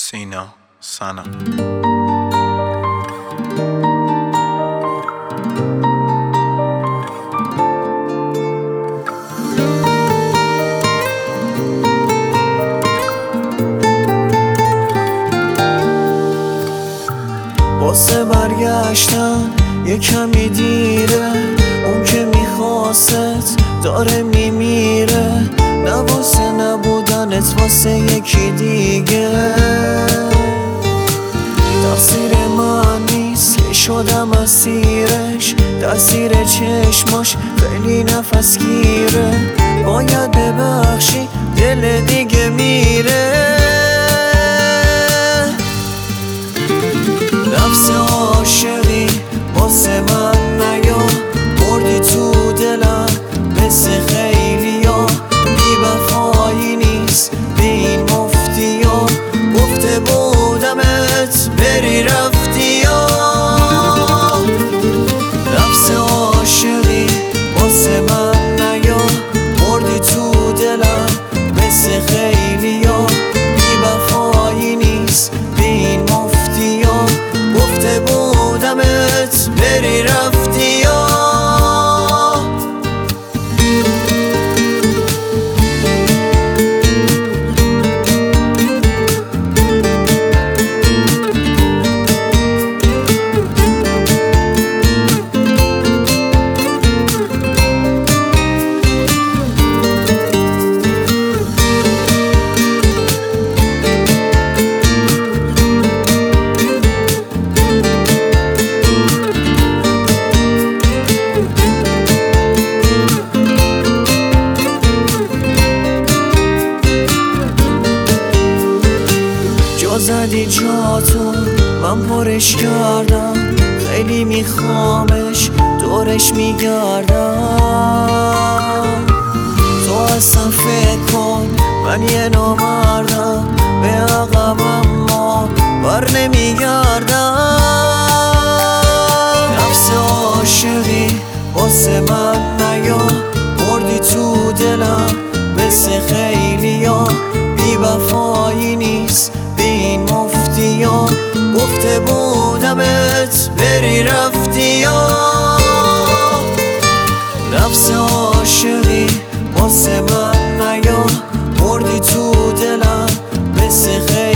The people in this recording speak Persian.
سینا سنا واسه برگشتن یه کمی دیره، اون که میخواست داره میمیره. نه واسه نبودنت، واسه یکی دیگه. تقصیر من نیست که شدم اسیرش، تاثیر چشماش خیلی نفس گیره. باید ببخشی، دل دیگه میره. نفس عاشقی واسه من نیا، بردی تو دلم مثل خیلیا. بی وفایی نیست به این مفتیا، گفته بودمت بری رفتیا. نفس عاشقی واسه من نیا، بردی تو دلم مثل خیلیا. بی وفایی نیست به این مفتیا، گفته بودمت بری رفتیا. زدی جاتو من پرش کردم، خیلی میخوامش دورش میگردم. تو اصلا فکر کن من یه نامردم، به عقبم ما بر نمیگردم. نفس عاشقی واسه من نیا، بردی تو دلم مثل خیلیا. بی وفایی نیست به این مفتیا، گفته بودمت بری رفتیا. نفس عاشقی واسه من نیا، بردی تو دلم مثل خیلیا.